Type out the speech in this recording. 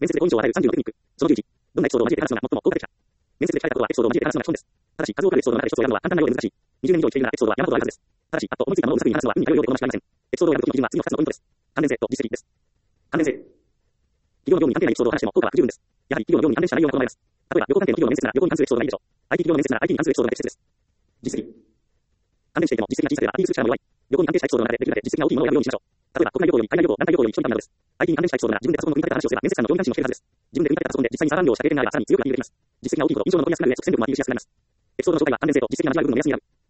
面接で好印象を与える30のテクニック。その11。どんなエピソードを交えて話すのが最も効果的か。面接で聞かれたことはエピソードを交えて話すのが基本です。ただし、数多くあるエピソードの中で一つを選ぶのは簡単なようで難しい。20年以上生きているならエピソードは山ほどあるはずです。ただし、パッと思いついたものを無作為に話すのは運に頼るようで好ましくありません。エピソードを選ぶときの基準は次の2つのポイントです。関連性と実績です。関連性。企業の業務に関係ないエピソードを話しても効果は不十分です。やはり企業の業務に関連した内容が好まれます。例えば、旅行関係の企業の面接なら旅行に関するエピソードがいいでしょう。IT 企業の面接なら IT に関するエピソードが適切です。実績。関連していても実績が小さければ IT にする力も弱い。旅行に関係したエピソードの中でできるだけ実績が大きいものを選ぶようにしましょう。例えば、国内旅行より海外旅行、団体旅行より一人旅などです。IT に関連したエピソードなら自分でパソコンの組み立てた話をすれば面接官の業務監視もしているはずです。自分で組み立てたパソコンで実際にサーバー運用をした経験があればさらに強くアピールできます。実績が大きいほど印象が残りやすくなる上、即戦力もアピールしやすくなります。エピソードの紹介は関連性と実績が交わる部分の目安になる。